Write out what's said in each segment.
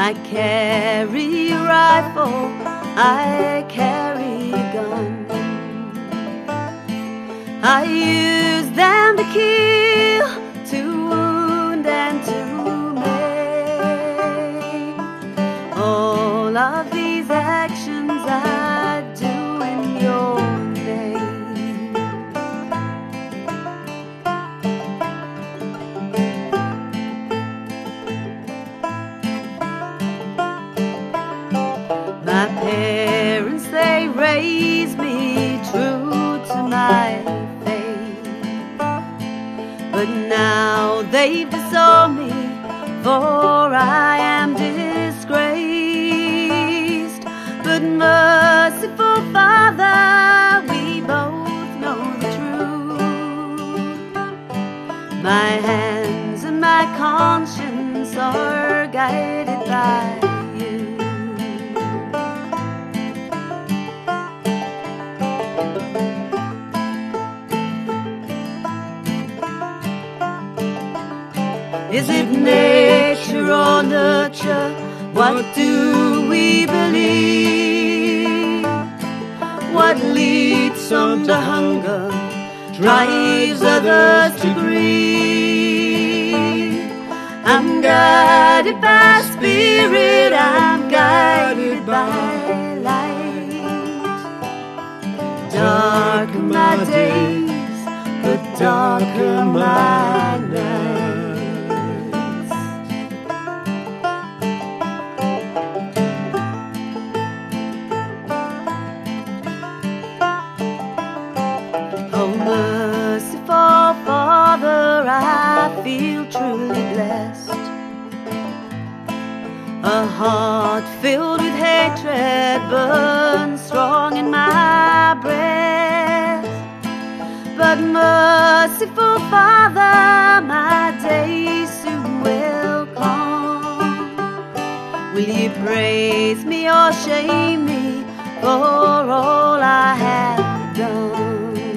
I carry a rifle, I carry a gun. I use them to kill, to wound and to maim. All of these actions I do in your name. My parents, they raised me true to my faith, but now they've disowned me, for I am disgraced. But merciful Father, we both know the truth. My hands and my conscience are guided by you. Is it nature or nurture? What do we believe? What leads some to hunger, drives others to greed? I'm guided by spirit, I'm guided by light. Dark are my days, but darker my nights. Oh, merciful Father, I feel truly blessed. A heart filled with hatred burns strong in my breast. But merciful Father, my day soon will come. Will you praise me or shame me for all I have done?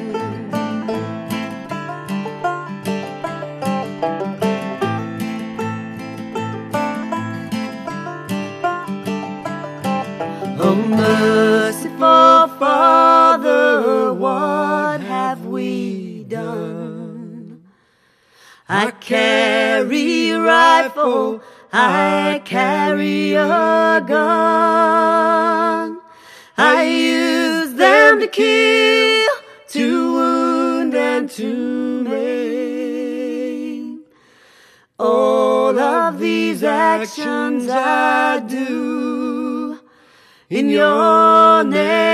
Oh, merciful Father, what have we done? I carry a rifle, I carry a gun. I use them to kill, to wound and to maim. All of these actions I do in your name.